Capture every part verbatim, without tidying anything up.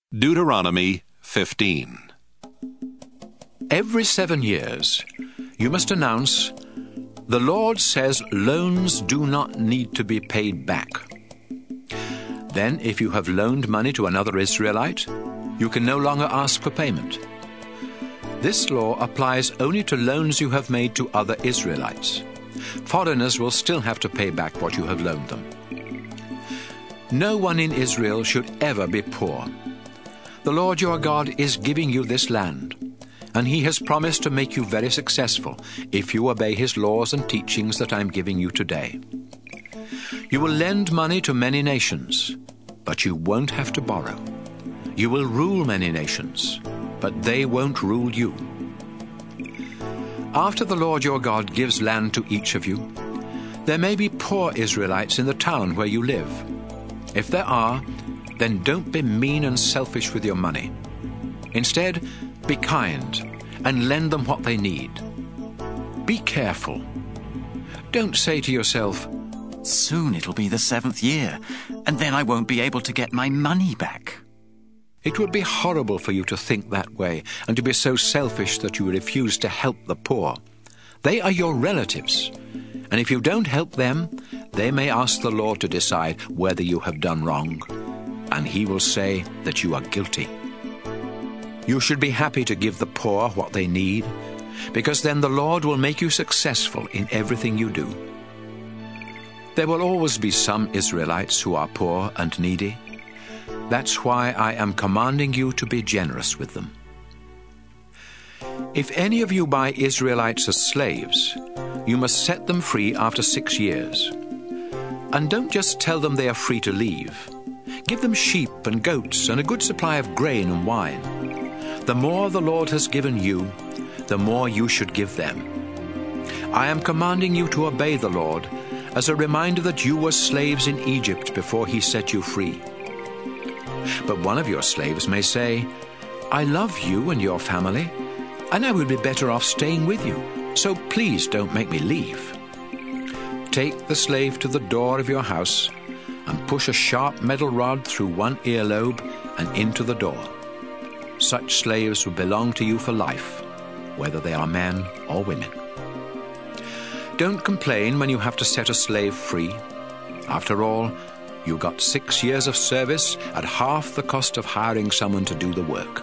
Deuteronomy fifteen. Every seven years, you must announce, "The Lord says loans do not need to be paid back." Then, if you have loaned money to another Israelite, you can no longer ask for payment. This law applies only to loans you have made to other Israelites. Foreigners will still have to pay back what you have loaned them. No one in Israel should ever be poor. The Lord your God is giving you this land, and He has promised to make you very successful if you obey His laws and teachings that I am giving you today. You will lend money to many nations, but you won't have to borrow. You will rule many nations, but they won't rule you. After the Lord your God gives land to each of you, there may be poor Israelites in the town where you live. If there are, then don't be mean and selfish with your money. Instead, be kind and lend them what they need. Be careful. Don't say to yourself, "Soon it'll be the seventh year, and then I won't be able to get my money back." It would be horrible for you to think that way and to be so selfish that you refuse to help the poor. They are your relatives, and if you don't help them, they may ask the Lord to decide whether you have done wrong, and He will say that you are guilty. You should be happy to give the poor what they need, because then the Lord will make you successful in everything you do. There will always be some Israelites who are poor and needy. That's why I am commanding you to be generous with them. If any of you buy Israelites as slaves, you must set them free after six years. And don't just tell them they are free to leave. Give them sheep and goats and a good supply of grain and wine. The more the Lord has given you, the more you should give them. I am commanding you to obey the Lord as a reminder that you were slaves in Egypt before He set you free. But one of your slaves may say, "I love you and your family, and I would be better off staying with you, so please don't make me leave." Take the slave to the door of your house and push a sharp metal rod through one earlobe and into the door. Such slaves will belong to you for life, whether they are men or women. Don't complain when you have to set a slave free. After all, you got six years of service at half the cost of hiring someone to do the work.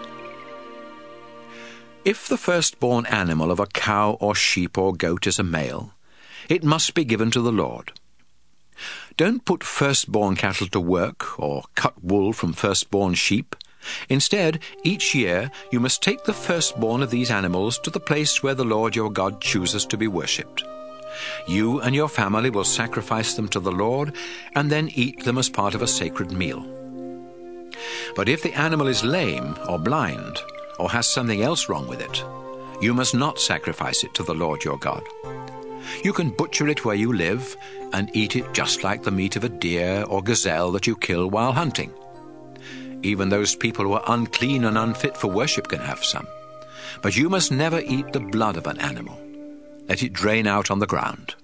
If the firstborn animal of a cow or sheep or goat is a male, it must be given to the Lord. Don't put firstborn cattle to work or cut wool from firstborn sheep. Instead, each year you must take the firstborn of these animals to the place where the Lord your God chooses to be worshipped. You and your family will sacrifice them to the Lord and then eat them as part of a sacred meal. But if the animal is lame or blind or has something else wrong with it, you must not sacrifice it to the Lord your God. You can butcher it where you live and eat it just like the meat of a deer or gazelle that you kill while hunting. Even those people who are unclean and unfit for worship can have some. But you must never eat the blood of an animal. Let it drain out on the ground.